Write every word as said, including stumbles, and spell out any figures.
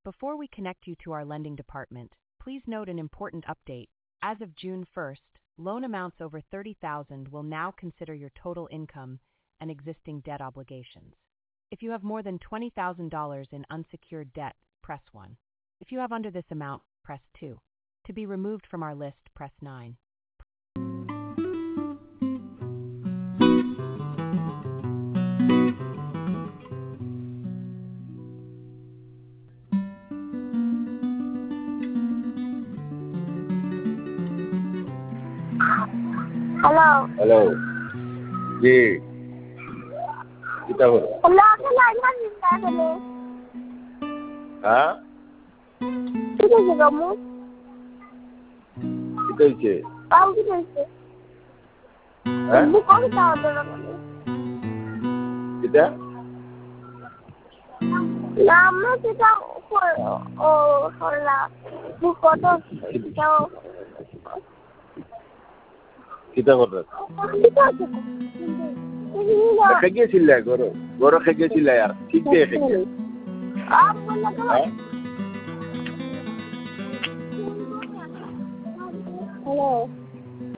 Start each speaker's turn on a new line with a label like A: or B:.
A: Before we connect you to our lending department, please note an important update. As of June first, loan amounts over thirty thousand dollars will now consider your total income and existing debt obligations. If you have more than twenty thousand dollars in unsecured debt, press one. If you have under this amount, press two. To be removed from our list, press nine.
B: Hello.
C: Hello. জি কিতা হলো?
B: Hello, can I not in that hello?
C: হ্যাঁ
B: কি হয়েছে গমু?
C: কিতা হইছে?
B: তাও কি হয়েছে?
C: হ্যাঁ
B: বুক করে দাও না বলে।
C: কিতা?
B: না আমরা যেটা ও হলা বুক কত দাও।
C: কিতা করতে? খেগেছিল গরো গরো খেগেছিল यार ঠিক দিয়ে খেগে
B: आप बोला तो हेलो